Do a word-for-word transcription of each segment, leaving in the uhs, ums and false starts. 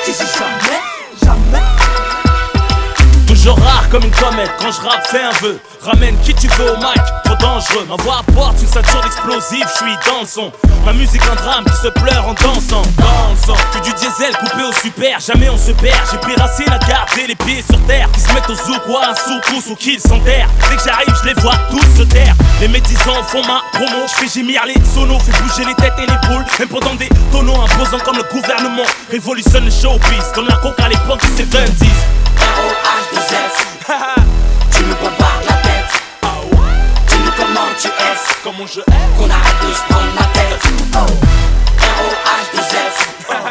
J'ai dit jamais, jamais. Toujours rare comme une comète, quand je rappe fais un vœu. Ramène qui tu veux au mic, trop dangereux. Ma voix apporte une ceinture explosive, je suis dans le son. Ma musique un drame qui se pleure en dansant. Dans le sang, que du diesel coupé au super, jamais on se perd. J'ai pris racine à garder les pieds sur terre. Qui se mettent au zouk ou à un soukous ou qu'ils s'enterrent. Dès que j'arrive je les vois tous se taire. Les médisants font ma promo, je fais gémir les sonos, fais bouger les têtes et les boules. Même pendant des tonneaux imposants comme le gouvernement. Révolutionne le showbiz, comme la coke à l'époque du soixante-dix. R O H deux F. Tu me bombardes la tête. Dis-nous comment tu F. Comment je F. Qu'on arrête de se prendre la tête. Oh. R O H deux F.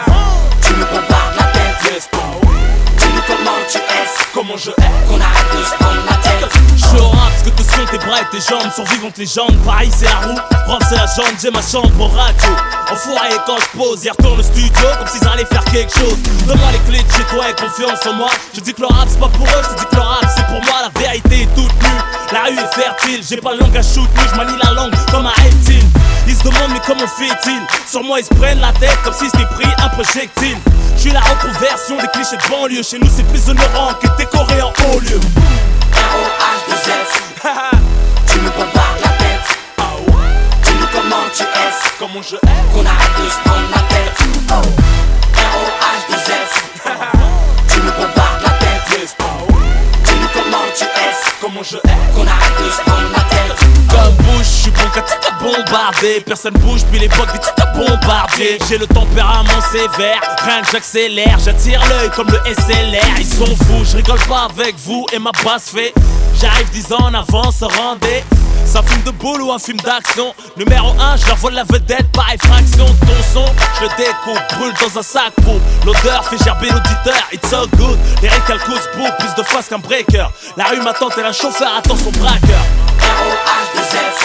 Tu me bombardes la tête. Yes. Dis-nous comment tu F. Comment je F. Qu'on arrête de se prendre la tête. Je suis au rap parce que te sont tes bras et tes jambes. Survivantes légendes, Paris c'est la roue. Rob c'est la jambe, j'ai ma chambre au radio. Enfoiré quand je pose, y retourne le studio comme s'ils allaient faire quelque chose. Donne-moi les clés de chez toi et confiance en moi. Je dis que le rap c'est pas pour eux, je te dis que le rap c'est pour moi. La vérité est toute nue, la rue est fertile. J'ai pas la langue à shoot, mais je manie la langue comme un reptile. Ils se demandent mais comment fait-il. Sur moi ils se prennent la tête comme si c'était pris un projectile. Je suis la reconversion des clichés de banlieue. Chez nous c'est plus honorant que décoré en haut lieu. R O H deux F. Tu me bombardes la tête. Dis-nous comment tu F. Comment je F. Qu'on arrête de se prendre la tête. Oh. R O H deux F. Tu me bombardes la tête. Yes. Dis-nous comment tu F. Comment je F. Qu'on arrête de se prendre la tête. Comme Bush, je suis bon qu'à tic à bombarder. Personne bouge, puis l'époque des tic à bombarder. J'ai le tempérament sévère, rien que j'accélère. J'attire l'œil comme le S L R. Ils sont fous, je rigole pas avec vous et ma basse fait. J'arrive dix ans en avance, rendez. C'est un film de boule ou un film d'action. Numéro un, je leur vole la vedette par effraction. Ton son, je le découpe, brûle dans un sac pour. L'odeur fait gerber l'auditeur, it's so good. Les récalcous bout, plus de face qu'un breaker. La rue m'attend tel un chauffeur attend son braqueur. R O H deux F.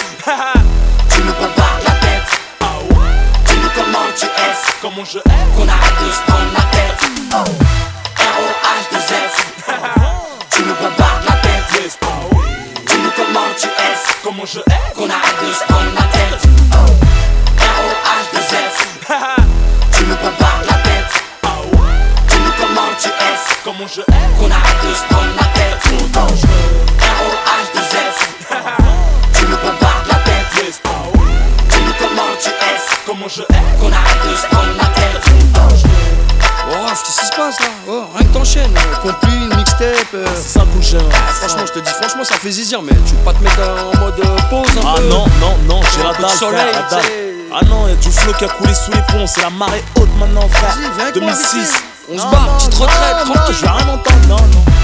Tu me bombardes la tête. Dis-nous comment tu F. Comment je F. Qu'on arrête de se prendre la tête. Oh. R O H deux F. Tu me bombardes la tête. Yes. Dis-nous comment tu F. Comment je F. Qu'on arrête de se prendre la tête. Oh. R O H deux F. Tu me bombardes la tête. Dis-nous comment tu F. Comment je F. Qu'on arrête de se prendre la tête. Trop dangereux. R O H deux F. Tu me bombardes la tête. Yes. Dis-nous comment tu F. Comment je F. Qu'on arrête de se prendre la tête. Oh, Raph, qu'est-ce qui se passe là? Oh, rien que t'enchaînes, euh, compil, mixtape. Euh... C'est ça cool, cher. Ah, franchement, je te dis, franchement, ça fait zizir, mais tu veux pas te mettre euh, en mode euh, pause un Ah peu? non, non, non, j'ai la Un peu de dalle, soleil, frère, la dalle. t'sais. Ah non, y'a du flot qui a coulé sous les ponts, c'est la marée haute maintenant, frère. Vas-y, viens avec moi, deux mille six. vite fait. On se Non, barre, non, petite non, retraite, non, tranquille. je vais rien entendre, non, non.